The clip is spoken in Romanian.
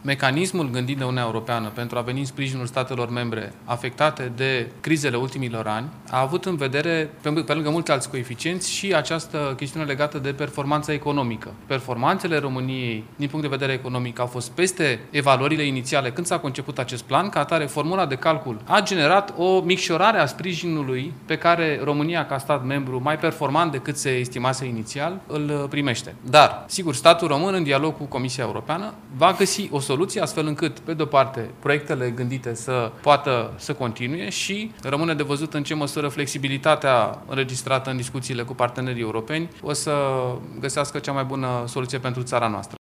Mecanismul gândit de Uniunea Europeană pentru a veni în sprijinul statelor membre afectate de crizele ultimilor ani a avut în vedere, pe lângă mulți alți coeficienți, și această chestiune legată de performanța economică. Performanțele României, din punct de vedere economic, au fost peste evaluările inițiale când s-a conceput acest plan. Ca atare, formula de calcul a generat o micșorare a sprijinului pe care România, ca stat membru mai performant decât se estimase inițial, îl primește. Dar, sigur, statul român, în dialog cu Comisia Europeană, va găsi o soluție astfel încât, pe de-o parte, proiectele gândite să poată să continue și rămâne de văzut în ce măsură flexibilitatea înregistrată în discuțiile cu partenerii europeni o să găsească cea mai bună soluție pentru țara noastră.